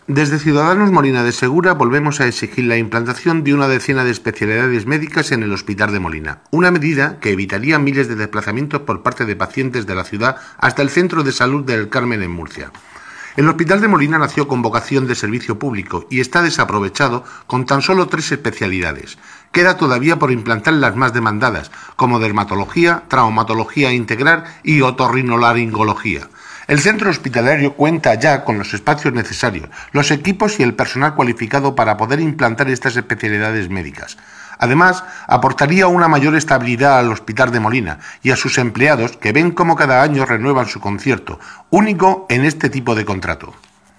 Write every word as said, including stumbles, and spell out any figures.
Desde Ciudadanos Molina de Segura volvemos a exigir la implantación de una decena de especialidades médicas en el Hospital de Molina, una medida que evitaría miles de desplazamientos por parte de pacientes de la ciudad hasta el Centro de Salud del Carmen en Murcia. El Hospital de Molina nació con vocación de servicio público y está desaprovechado con tan solo tres especialidades. Queda todavía por implantar las más demandadas, como dermatología, traumatología integral y otorrinolaringología. El centro hospitalario cuenta ya con los espacios necesarios, los equipos y el personal cualificado para poder implantar estas especialidades médicas. Además, aportaría una mayor estabilidad al Hospital de Molina y a sus empleados que ven cómo cada año renuevan su concierto, único en este tipo de contrato.